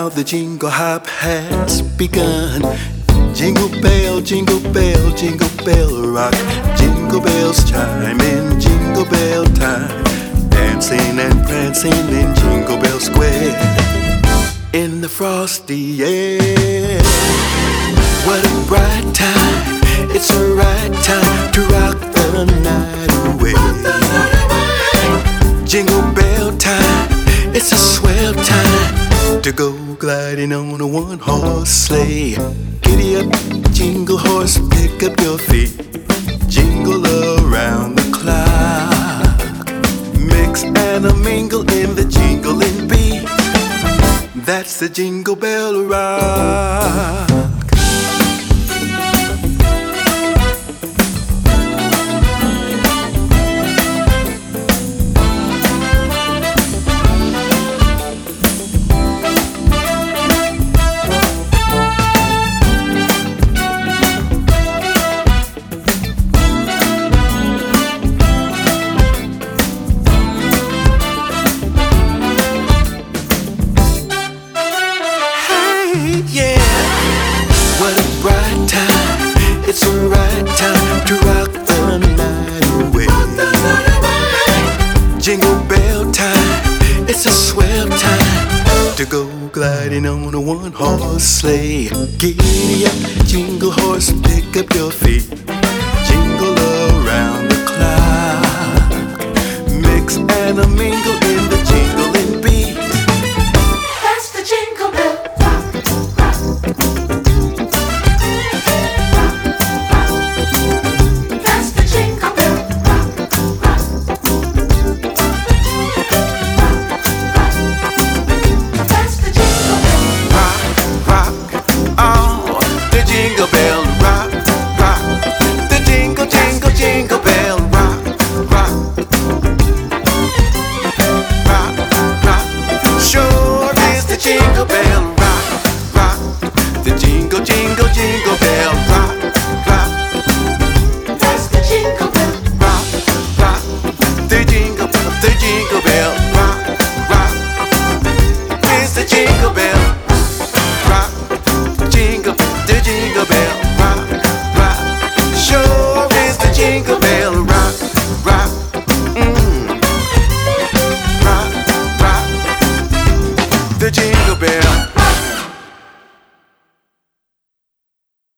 Now the jingle hop has begun. Jingle bell, jingle bell, jingle bell rock. Jingle bells chime in jingle bell time. Dancing and prancing in Jingle Bell Square. In the frosty air. What a bright time. It's a right time to rock the night away. Jingle bell time. It's a swell time to go gliding on a one-horse sleigh. Giddy up, jingle horse, pick up your feet. Jingle around the clock. Mix and a mingle in the jingling beat. That's the Jingle Bell Rock. It's a right time to rock the night away. Jingle bell time, it's a swell time to go gliding on a one-horse sleigh. Giddy up, jingle horse, pick up your feet. Jingle around the clock. Mix and a mingle in the jingling beat. That's the Jingle Bell Rock. Jingle bell rock, rock. The jingle, jingle, jingle bell rock, rock. Rock, rock. Sure is the jingle bell rock, rock. The jingle, jingle, jingle bell rock, rock. That's the Jingle Bell rock, rock. The jingle bell rock, rock. It's the jingle bell rock, jingle. The jingle bell rock, rock. Sure is the jingle bell rock, rock. Rock, rock. The jingle bell.